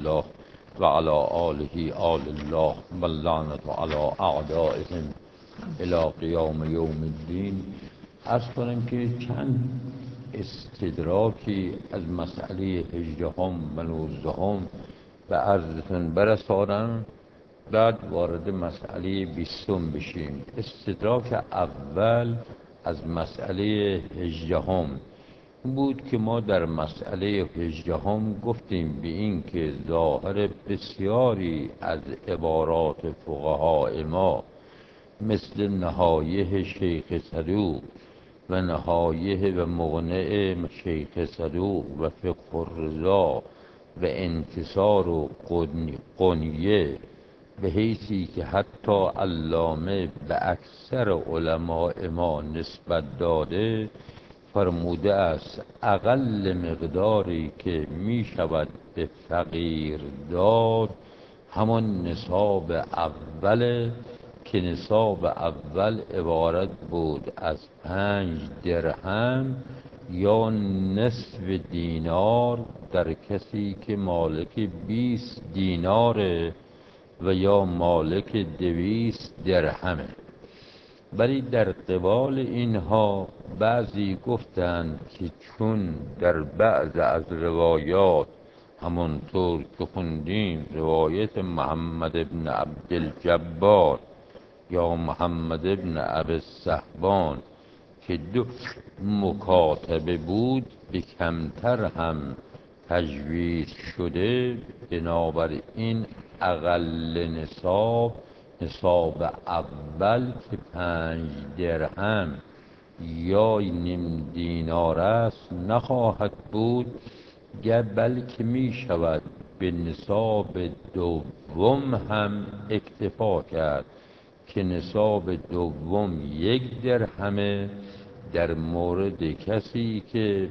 الله و علی آله آل الله و اللعنة علی اعدائهم الی قیام یوم الدین. عرض کنم که چند استدراکی از مسئله 18 و 19 به عرضتون برسانم، بعد وارد مسئله 20 بشیم. استدراک اول از مسئله 18 بود که ما در مسئله 18 گفتیم به این که ظاهر بسیاری از عبارات فقهای ما مثل نهایه شیخ صدوق و نهایه و مغنع شیخ صدوق و فقه الرضا و انتصار و قنیه، به حیثی که حتی علامه به اکثر علماء ما نسبت داده، فرموده است اقل مقداری که می شود به فقیر داد همان نصاب اول، که نصاب اول عبارت بود از 5 درهم یا نصف دینار در کسی که مالک 20 دیناره و یا مالک 200 درهمه. ولی در قبال اینها بعضی گفتند که چون در بعض از روایات همانطور که خوندیم، روایت محمد ابن عبدالجبار یا محمد ابن ابی السحبان که 2 مکاتبه بود، به کمتر هم تجویز شده، بنابراین اقل نصاب اول که 5 درهم یا نیم دینار است نخواهد بود، بلکه می شود به نصاب دوم هم اکتفا کرد که نصاب دوم 1 درهمه در مورد کسی که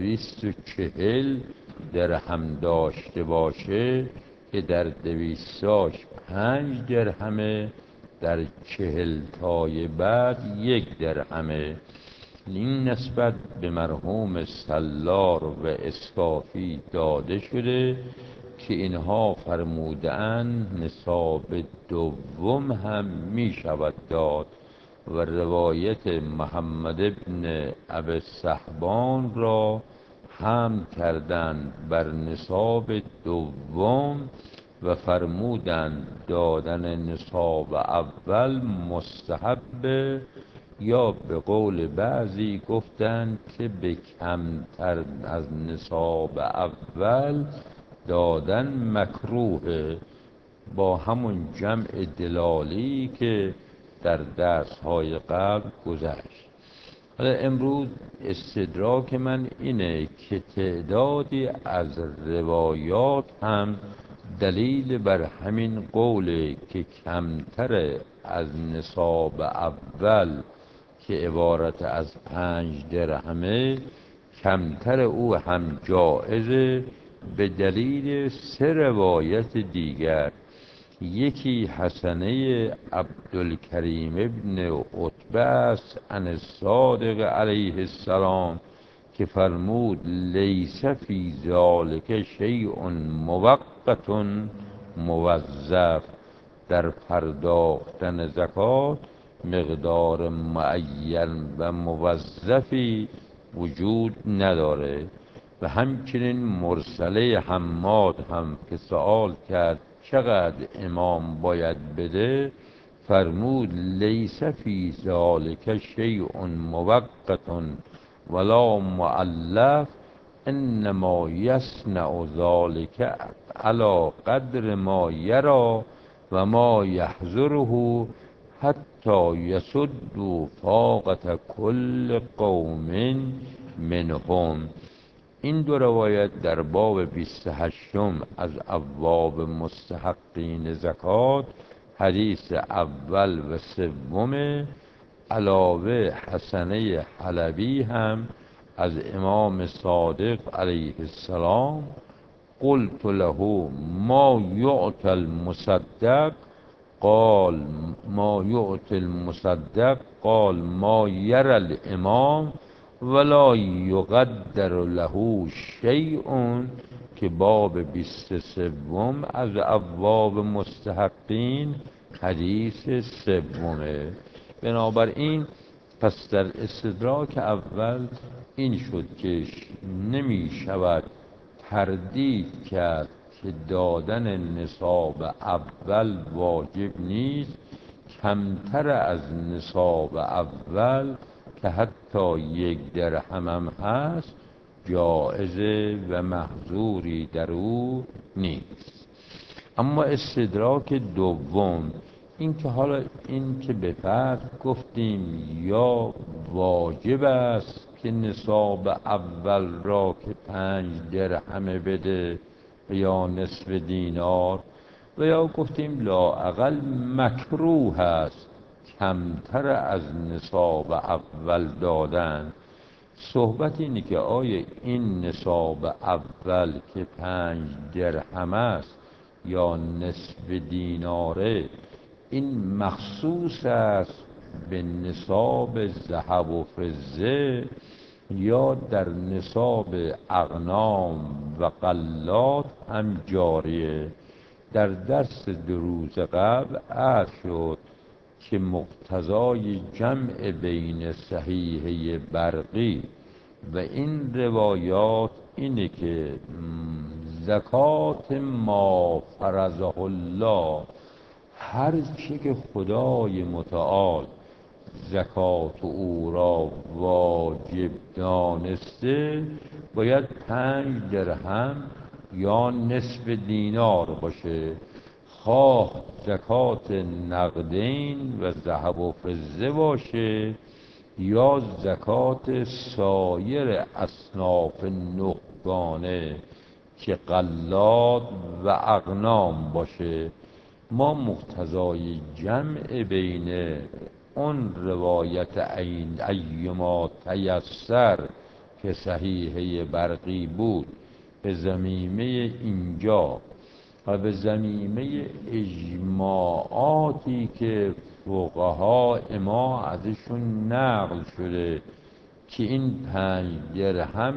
240 درهم داشته باشه، که در 200 5 درهمه، در 40 تای بعد 1 درهمه. این نسبت به مرحوم سلار و اسکافی داده شده که اینها فرمودند نصاب دوم هم می شود داد و روایت محمد ابن ابی السحبان را هم کردند بر نصاب دوم و فرمودند دادن نصاب اول مستحب، یا به قول بعضی گفتند که به کمتر از نصاب اول دادن مکروه، با همون جمع دلالی که در درس‌های قبل گذشت. حالا امروز استدراک من اینه که تعدادی از روایات هم دلیل بر همین قوله که کمتر از نصاب اول که عبارت از 5 درهمه، کمتر او هم جائزه، به دلیل 3 روایت دیگر. یکی حسنه عبدالکریم ابن عتبه است عن الصادق علیه السلام که فرمود لیس فی ذلک شیء موقت موظف، در پرداختن زکات مقدار معین و موظفی وجود نداره. و همچنین مرسله حماد هم که سوال کرد چقدر امام باید بده، فرمود لیس فی ذلک شیء موقت ولا مؤلف، انما یصنع ذلک علی قدر ما یرا و ما یحضره حتی یسد فاقة کل قوم منهم. این 2 روایت در باب 28 از ابواب مستحقین زکات، حدیث اول و سوم، علاوه حسنه حلبی هم از امام صادق علیه السلام. قلت له ما یعطی المصدق، قال ما یعطی المصدق، قال ما یرى الامام ولا یقدر له شیء، که باب 23 از ابواب مستحقین حدیث سومه. بنابراین پس در استدراک اول این شد که نمی شود تردید کرد که دادن نصاب اول واجب نیست، کمتر از نصاب اول که حتی 1 درهم هم هست جایزه و محظوری در او نیست. اما استدراک دوم این که حالا این که به فرد گفتیم یا واجب است که نصاب اول را که 5 درهم بده یا نصف دینار، و یا گفتیم لااقل مکروه است کمتر از نصاب اول دادن. صحبت اینه که آیا این نصاب اول که 5 درهم است یا نصف دیناره این مخصوص است به نصاب ذهب و فضه یا در نصاب اغنام و غلات هم جاریه. در درس 2 روز قبل عرض شد که مقتضای جمع بین صحیحه برقی و این روایات اینه که زکات ما فرضه الله، هر چه که خدای متعال زکات او را واجب دانسته باید 5 درهم یا نصف دینار باشه، خواه زکات نقدین و ذهب و فضه باشه یا زکات سایر اصناف نقدانه که غلات و اغنام باشه. ما مقتضای جمع بین اون روایت ایما تیسر که صحیحه برقی بود به ضمیمه اینجا و به ضمیمه اجماعاتی که فقها ما ازشون نقل شده که این 5 درهم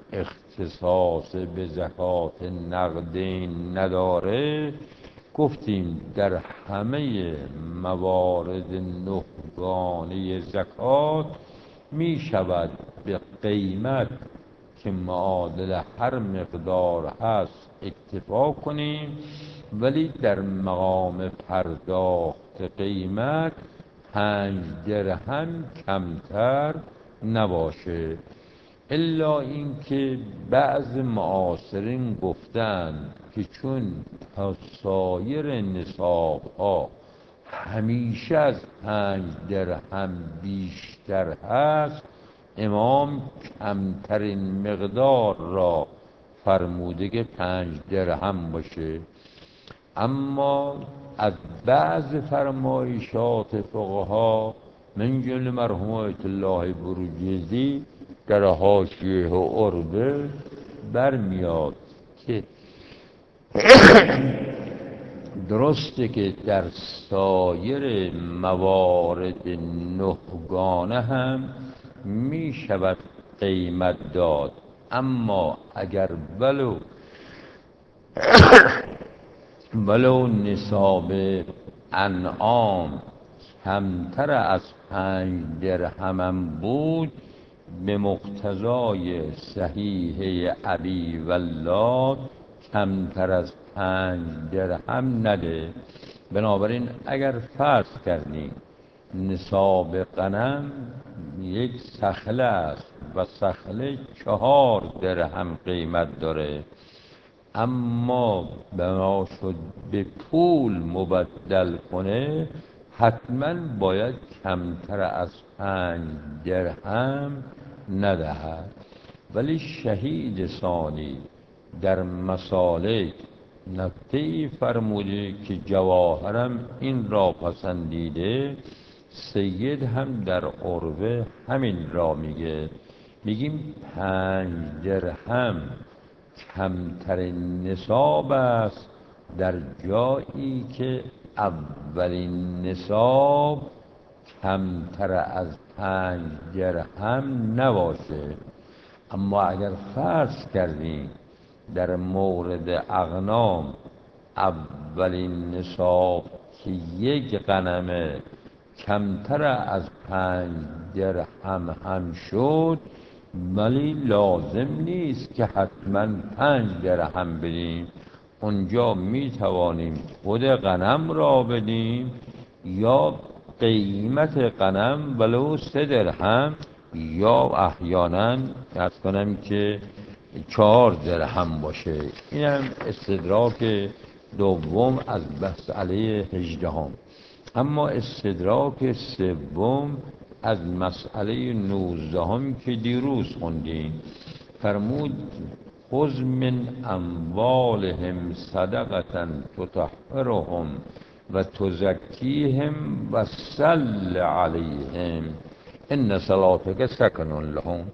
اختصاص به زکات نقدین نداره، گفتیم در همه موارد نهگانه زکات می شود به قیمت که معادل هر مقدار هست اکتفا کنیم، ولی در مقام پرداخت قیمت 5 درهم کمتر نباشه. الا اینکه بعض معاصرین گفتن که چون سایر نصاب ها همیشه از 5 درهم بیشتر هست، امام کمترین مقدار را فرموده که 5 درهم باشه. اما از بعض فرمایشات فقها من جمله مرحوم آیت الله بروجردی در حاشیه و عربه برمیاد که درسته که در سایر موارد نهگانه هم می شود قیمت داد، اما اگر ولو نصاب انعام کمتر از 5 درهم بود به مقتضای صحیحه ابی ولاد کمتر از 5 درهم نده. بنابراین اگر فرض کردیم نصاب غنم 1 سخله است و سخله 4 درهم قیمت داره، اما بنا شد به پول مبدل کنه، حتما باید کمتر از 5 درهم ندهد. ولی شهید ثانی در مسالک نکته‌ای فرموده که جواهرم این را پسندیده، سید هم در عروه همین را میگه. میگیم 5 درهم کمترین نصاب است در جایی که اولین نصاب کمتر از 5 درهم نباشه. اما اگر فرض کردیم در مورد اغنام اولین نصاب که 1 غنمه کمتر از 5 درهم هم شد، ولی لازم نیست که حتما 5 درهم بدیم. اونجا می توانیم خود غنم را بدیم یا قیمت غنم ولو 3 درهم، یا احیانا ارز کنم که 4 درهم باشه. این هم استدراک دوم از مسئله 18. اما استدراک سوم از مسئله 19 که دیروز خوندیم، فرمود خذ من اموالهم صدقة تطهرهم و تزکیهم و صل علیهم ان صلاتک سکن لهم.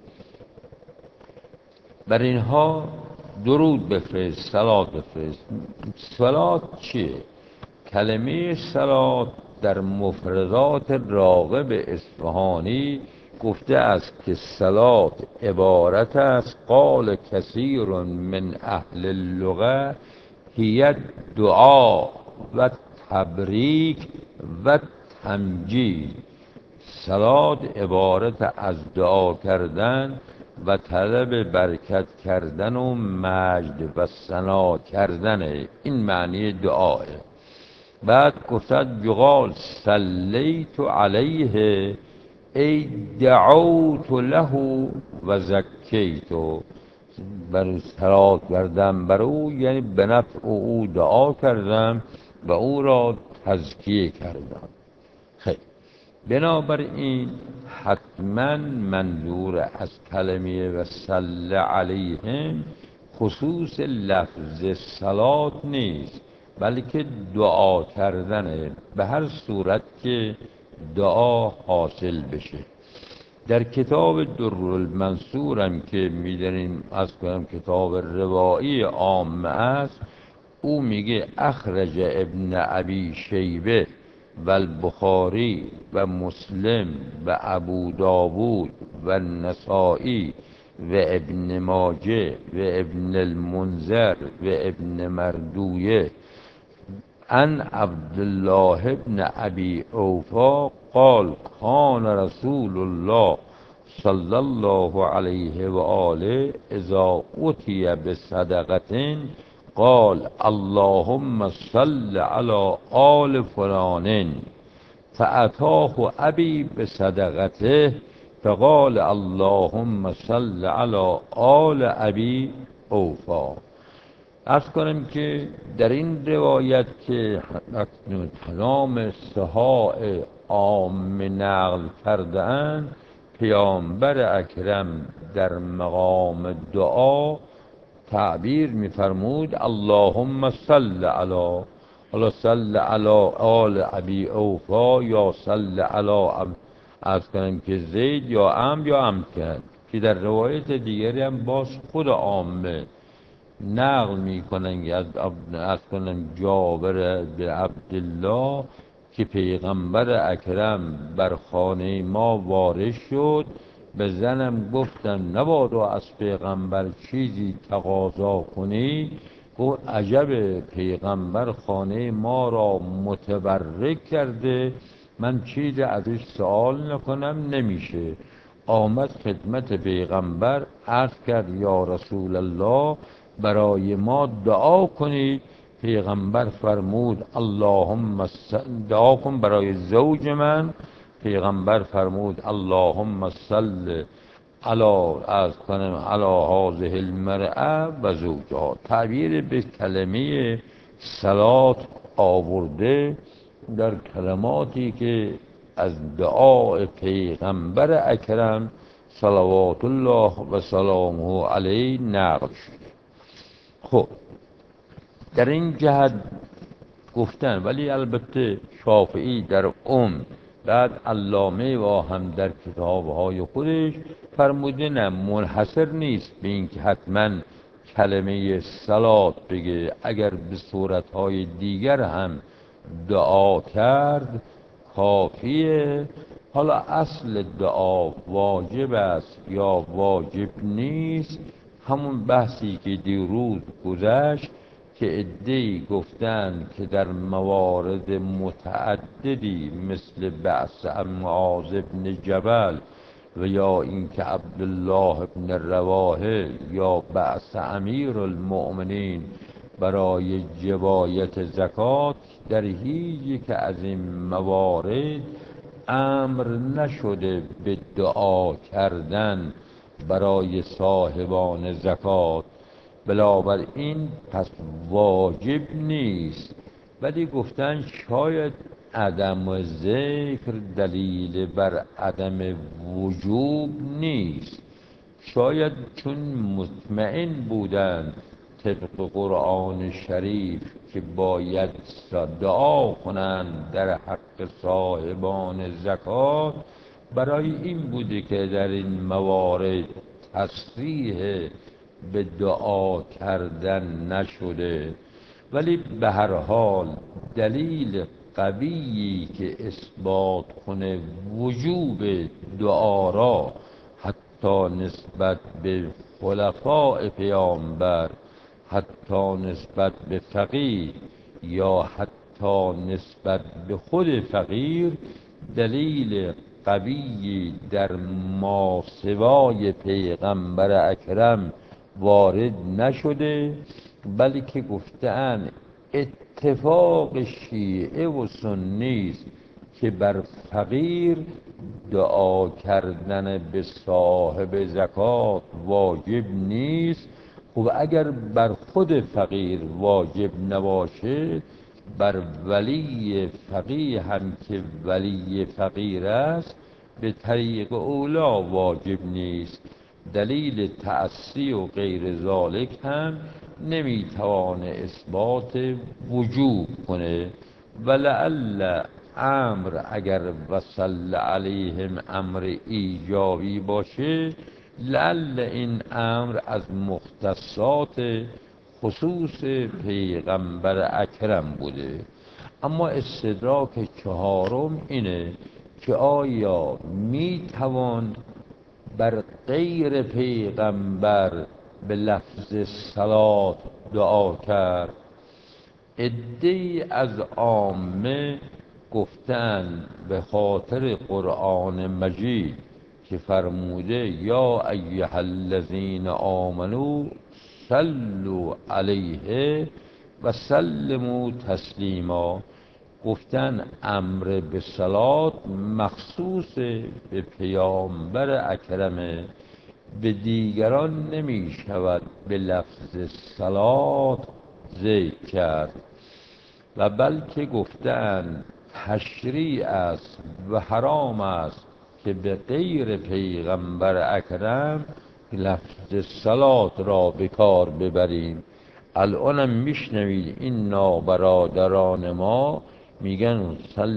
بر اینها درود بفرست، صلات بفرست. صلات چیه؟ کلمه صلات در مفردات راغب اصفهانی گفته است که صلات عبارت است قال کثیر من اهل اللغه هی دعا و تبریک و تمجید. صلات عبارت از دعا کردن و طلب برکت کردن و مجد و ثنا کردن، این معنی دعاه. بعد گفتد یقال صلیت علیه ای دعوت له و زکیتو، بر صلات کردم بر او یعنی به نفع او دعا کردم و او را تزکیه کردم. خیلی بنابراین حتما منظور از کلمه و صلی علیهم خصوص لفظ صلات نیست، بلکه دعا کردنه، به هر صورت که دعا حاصل بشه. در کتاب درالمنصورم که میدونیم از کنم کتاب روایی عام است، او میگه اخرج ابن ابی شیبه و البخاری و مسلم و ابو داود و نسائی و ابن ماجه و ابن المنذر و ابن مردویه عن عبدالله ابن ابی اوفا قال کان رسول الله صلی الله علیه و آله اذا اوتی بصدقة قال اللهم صل على آل فلان فأتاه ابی بصدقته فقال اللهم صل على آل ابی اوفا. عرض کنم که در این روایت که تمام صحاح عام نقل کرده‌اند، پیامبر اکرم در مقام دعا تعبیر می‌فرمود اللهم صل علی، حالا صل علی آل ابی اوفا یا صل علی عرض کنم که زید یا عمرو کرد، که در روایت دیگری هم باز خود عامه نقل میکنن از کنن جابر به عبدالله که پیغمبر اکرم بر خانه ما وارد شد، به زنم گفتن نبادا از پیغمبر چیزی تقاضا کنی. گفت عجب، پیغمبر خانه ما را متبرک کرده، من چیزی ازش سوال نکنم نمیشه. آمد خدمت پیغمبر عرض کرد یا رسول الله برای ما دعا کنید. پیغمبر فرمود اللهم دعا کن برای زوج من. پیغمبر فرمود اللهم صل علی هذه المرأة و زوجها. تعبیر به کلمه صلات آورده در کلماتی که از دعای پیغمبر اکرم صلوات الله و سلامه علیه نقل شده. خب در این جهت گفتن، ولی البته شافعی در بعد علامه و هم در کتابهای خودش فرموده نه، منحصر نیست به این که حتما کلمه صلات بگه، اگر به صورتهای دیگر هم دعا کرد کافیه. حالا اصل دعا واجب است یا واجب نیست، همون بحثی که دیروز گذشت که عده‌ای گفتند که در موارد متعددی مثل بعث معاذ بن جبل و یا اینکه عبدالله بن رواحه یا بعث امیر المؤمنین برای جبایت زکات، در هیچ یک از این موارد امر نشده به دعا کردن برای صاحبان زکات. بنابراین پس واجب نیست، ولی گفتن شاید عدم ذکر دلیل بر عدم وجوب نیست، شاید چون مطمئن بودن طبق قرآن شریف که باید دعا کنند در حق صاحبان زکات، برای این بوده که در این موارد تصریح به دعا کردن نشده. ولی به هر حال دلیل قویی که اثبات کنه وجوب دعا را حتی نسبت به خلفاء پیامبر، حتی نسبت به فقیر یا حتی نسبت به خود فقیر، دلیل قوی در ماسوای پیغمبر اکرم وارد نشده، بلکه گفتن اتفاق شیعه و سنی است که بر فقیر دعا کردن به صاحب زکات واجب نیست. خب اگر بر خود فقیر واجب نباشه، بر ولی فقیه هم که ولی فقیر است به طریق اولا واجب نیست. دلیل تأسی و غیر ذالک هم نمیتوانه اثبات وجوب کنه. ولعل امر اگر وصل علیهم امر ایجابی باشه، لعل این امر از مختصات خصوص پیغمبر اکرم بوده. اما استدراک چهارم اینه که آیا میتوان بر غیر پیغمبر به لفظ صلات دعا کرد؟ عده‌ای از عامه گفتن به خاطر قرآن مجید که فرموده یا ایها الذین آمنو صلوا علیه و سلموا تسلیما، گفتن امر به صلات مخصوص به پیامبر اکرمه، به دیگران نمی شود به لفظ صلات ذکر کرد. و بلکه گفتن تشریع است و حرام است که به غیر پیغمبر اکرم لفظ صلات را به کار ببریم. الانم میشنوید این نابرادران ما میگن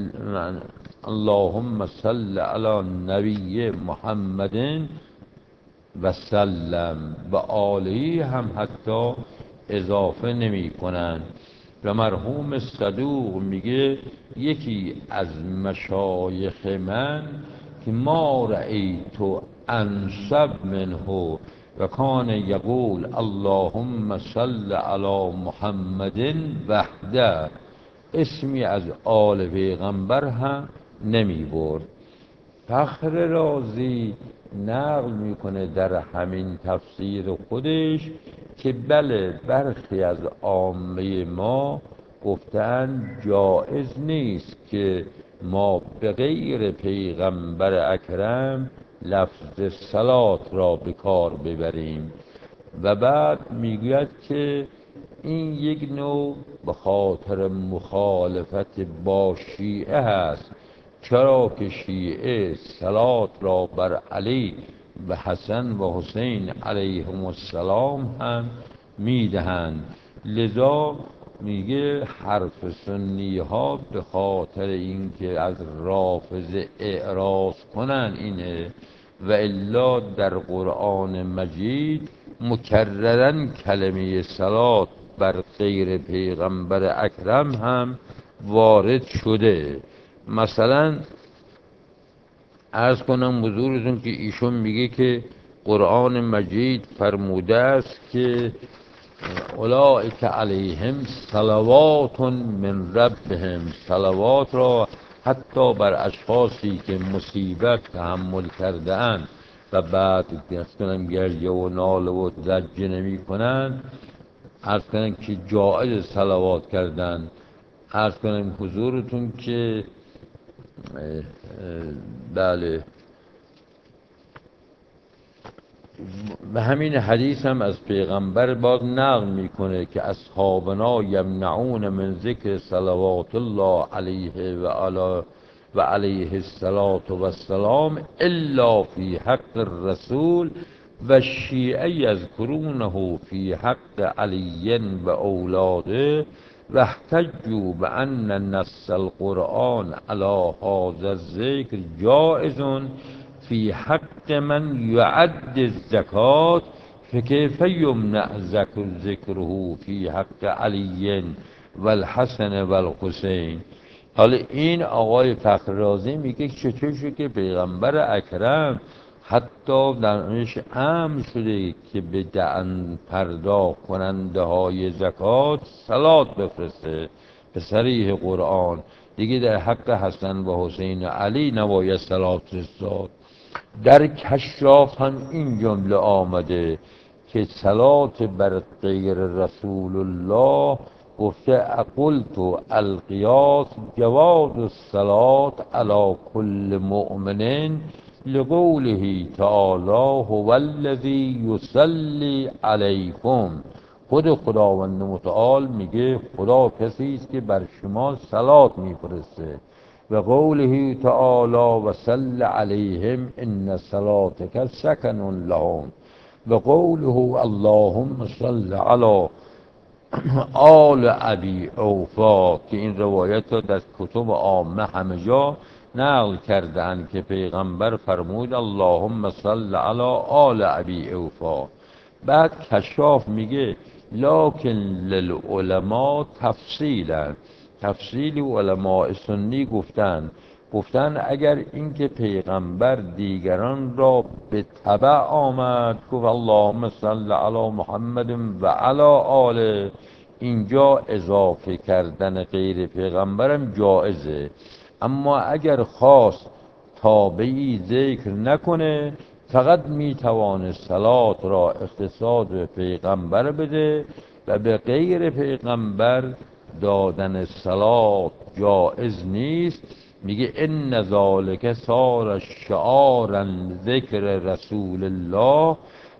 اللهم صل علی نبی محمد و سلم، و آلهی هم حتی اضافه نمی کنن. و مرحوم صدوق میگه یکی از مشایخ من که ما رأیت انسب منه و کان یقول اللهم صل علی محمد وحده، اسمی از آل پیغمبر هم نمی برد. فخر رازی نقل میکنه در همین تفسیر خودش که بله برخی از عامه ما گفتن جایز نیست که ما به غیر پیغمبر اکرم لفظ صلات را به کار ببریم. و بعد میگوید که این یک نوع به خاطر مخالفت با شیعه هست، چرا که شیعه صلات را بر علی و حسن و حسین علیهم السلام هم میدهند. لذا میگه حرف سنی ها به خاطر اینکه از رافضه اعراض کنن اینه، و الا در قرآن مجید مکررن کلمه صلات بر غیر پیغمبر اکرم هم وارد شده. مثلا عرض کنم حضورتون که ایشون میگه که قرآن مجید فرموده است که اولئک علیهم صلوات من ربهم، صلوات را حتی بر اشخاصی که مصیبت تحمل کرده اند و بعد گریه و ناله و زجه نمی کنند، عرض کنم که جایز صلوات کردن. عرض کنم حضورتون که بله به همین حدیث هم از پیغمبر باز نقل میکنه که اصحابنا یمنعون من ذکر صلوات الله علیه و علیه الصلاة و السلام الا فی حق الرسول و شیعه یذکرونه فی حق علی و اولاده و احتجوا بان نص القرآن علی هذا الذکر جائز فی حق من یعد الزکات فکیف یمنع ذکره فی حق علی و الحسن و الحسین. حالا این آقای فخررازی میگه چطور شد که پیغمبر اکرم حتی درش امر شده که به دهن پرداخت کننده های زکات صلات بفرسته به صریح قرآن، دیگه در حق حسن و حسین و علی نباید صلات فرستاد. در کشاف هم این جمله آمده که صلات بر غیر رسول الله گفته قلت القیاس جواز الصلاة علی کل مؤمن لقوله تعالی هو الذی یصلی علیکم. خود خداوند متعال میگه خدا کسی است که بر شما صلات میفرسته و قوله تعالی و صل علیهم ان صلاتک سکن لهم و قوله اللهم صل علی آل ابی اوفا، که این روایت را در کتب عامه همه جا نقل کردند که پیغمبر فرمود اللهم صل علی آل ابی اوفا. بعد کشاف میگه لکن للعلماء تفصیلا، تفصیلی علماء سنی گفتن اگر اینکه پیغمبر دیگران را به تبع آمد گفت اللهم صل علی محمد و علی آله، اینجا اضافه کردن غیر پیغمبرم جایزه. اما اگر خواست تابعی ذکر نکنه فقط میتوانه صلات را اختصاص به پیغمبر بده و به غیر پیغمبر دادن صلات جائز نیست. میگه ان ذالک صار شعارا ذکر رسول الله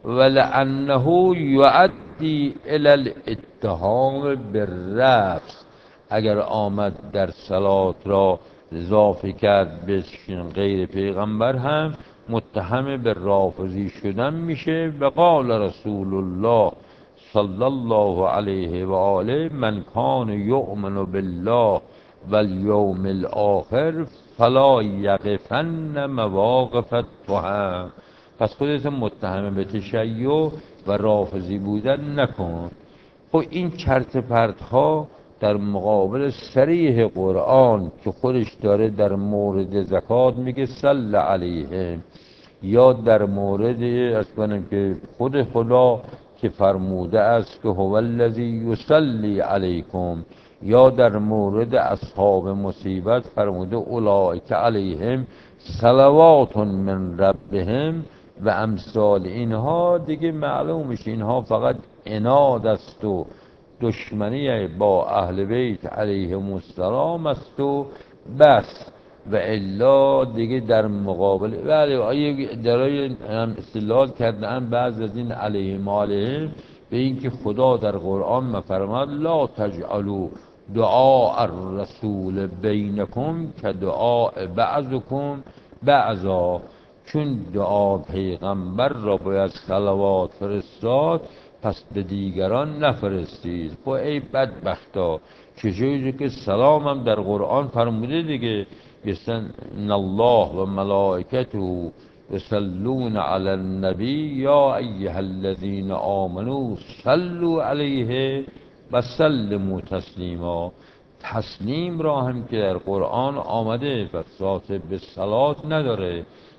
ولانه یؤدی الی الاتهام بالرفض. اگر آمد در صلات را اضافه کرد به غیر پیغمبر هم متهم به رافضی شدن میشه. و قال رسول الله صلی الله علیه و آله من کان یؤمن بالله و الیوم الاخر فلا یقفن مواقف التهم. پس خودت متهم به تشیع و رافضی بودن نکن. خب این چرت پرتها در مقابل صریح قرآن که خودش داره در مورد زکات میگه صل علیه، یا در مورد اصلا که خود خدا که فرموده است که هو الذی یصلی علیکم، یا در مورد اصحاب مصیبت فرموده اولئک علیهم صلوات من ربهم و امثال اینها. دیگه معلوم میشه اینها فقط عناد است و دشمنی با اهل بیت علیهم السلام است و بس، و الا دیگه در مقابل بله آیه درای هم استدلال کردن بعض از این علیهم علیهم به اینکه خدا در قرآن مفرماد لا تجعلوا دعاء الرسول بینکم که دعاء بعضکم بعضا، چون دعا پیغمبر را باید صلوات فرستاد پس به دیگران نفرستید. خب ای بدبختا چجوری که سلام هم در قرآن فرموده دیگه، گفتن ان الله و ملائکته یصلون علی النبی یا ایها الذین آمنوا صلوا علیه و سلموا تسلیما. تسلیم را هم که در قرآن آمده و ذات به صلات نداره،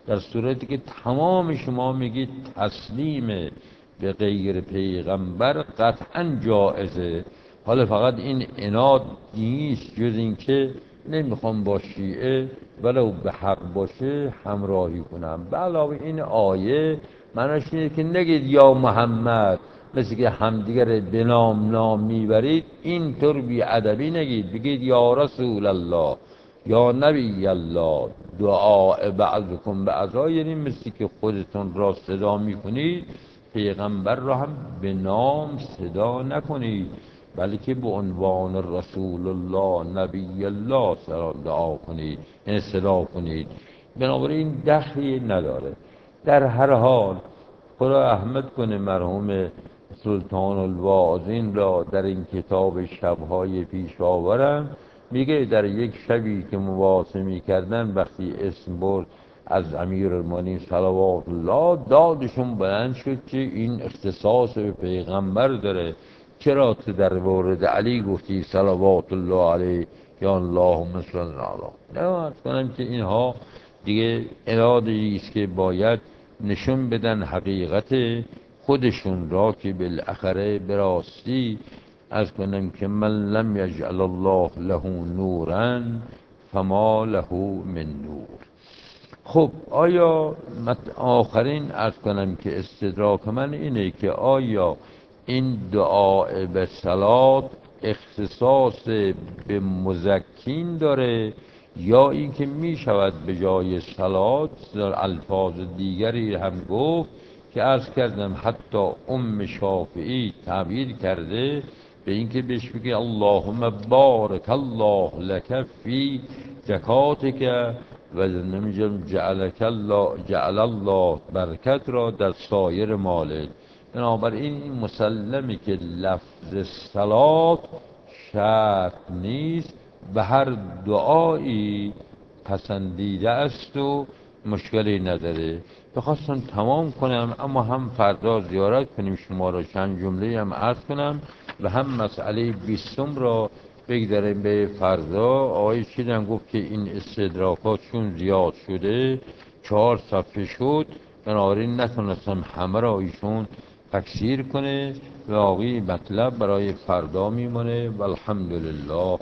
در صورتی که تمام شما میگید تسلیم به غیر پیغمبر قطعا جائزه. حالا فقط این عناد نیست، جز این که نمیخوام با شیعه ولو به حق باشه همراهی کنم. به علاوه این آیه معناش اینه که نگید یا محمد، مثل که همدیگر به نام میبرید اینطور بی ادبی نگید، بگید یا رسول الله، یا نبی الله. دعا بعضکم بعضا یعنی مثل که خودتون را صدا میکنید پیغمبر را هم به نام صدا نکنید، بلکه به عنوان رسول الله نبی الله دعا کنید، یعنی صدا کنید. بنابراین دخلی نداره. در هر حال خدا رحمت کنه مرحوم سلطان الواعظین را، در این کتاب شبهای پیش آورم، میگه در یک شبی که مواصله میکردن وقتی اسم برد از امیرالمومنین صلوات الله، دادشون بلند شد که این اختصاص به پیغمبر داره، چرا تو در مورد علی گفتی صلوات الله علیه یا اللهم صل علی. نه کنم که اینها دیگه ارادی است که باید نشون بدن حقیقت خودشون را، که بالاخره براستی از کنم که من لم یجعل الله له نورا فما له من نور. خب آیا آخرین از کنم که استدراک من اینه که آیا این دعا به صلات اختصاص به مزکین داره، یا اینکه می شود به جای صلات در الفاظ دیگری هم گفت که عرض کردم حتی ام شافعی تعبیر کرده به اینکه بهش بگه اللهم بارک الله لک فی زکاتک و نمیجم جعل الله برکت را در سایر مالک. بنابراین این مسلمه که لفظ صلات شرط نیست، به هر دعایی پسندیده است و مشکلی نداره. بخواستم تمام کنم، اما هم فردا زیارت کنیم شما را، چند جمله هم عرض کنم و هم مسئله 20 را بگذاریم به فردا. آقای چیدم گفت که این استدراکات چون زیاد شده 4 صفحه شد، بنابراین نتونستم همه را ایشون تکثیر کنه و باقی مطلب برای فردا میمونه. والحمدلله.